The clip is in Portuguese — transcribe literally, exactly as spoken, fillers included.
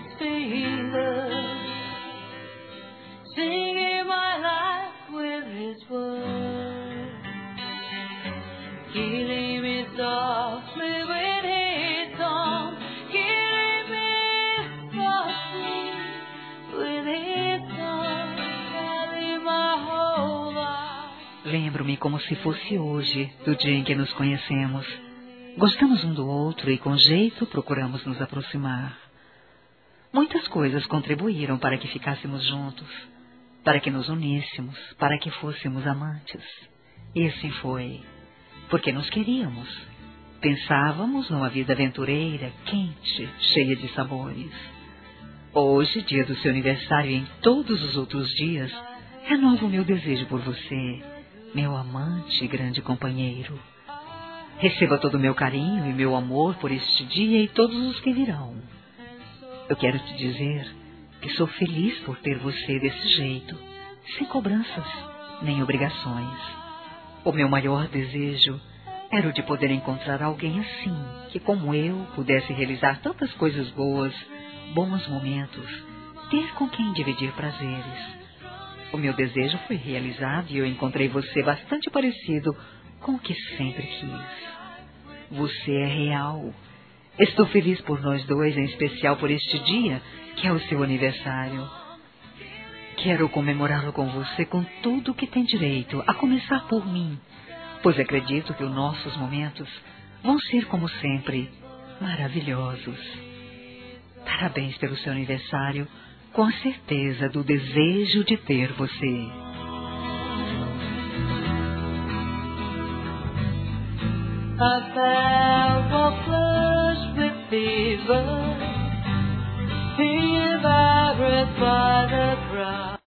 his feelers, singing my life with his words, killing me softly with his song, killing me softly with his song, telling my whole life. Lembro-me como se fosse hoje, do dia em que nos conhecemos. Gostamos um do outro e, com jeito, procuramos nos aproximar. Muitas coisas contribuíram para que ficássemos juntos, para que nos uníssemos, para que fôssemos amantes. E assim foi, porque nos queríamos. Pensávamos numa vida aventureira, quente, cheia de sabores. Hoje, dia do seu aniversário e em todos os outros dias, renovo o meu desejo por você, meu amante e grande companheiro. Receba todo o meu carinho e meu amor por este dia e todos os que virão. Eu quero te dizer que sou feliz por ter você desse jeito, sem cobranças nem obrigações. O meu maior desejo era o de poder encontrar alguém assim, que como eu pudesse realizar tantas coisas boas, bons momentos, ter com quem dividir prazeres. O meu desejo foi realizado e eu encontrei você bastante parecido com o que sempre quis. Você é real. Estou feliz por nós dois, em especial por este dia, que é o seu aniversário. Quero comemorá-lo com você com tudo o que tem direito, a começar por mim, pois acredito que os nossos momentos vão ser, como sempre, maravilhosos. Parabéns pelo seu aniversário, com a certeza do desejo de ter você. I felt a flush with fever, being vibrant by the crowd.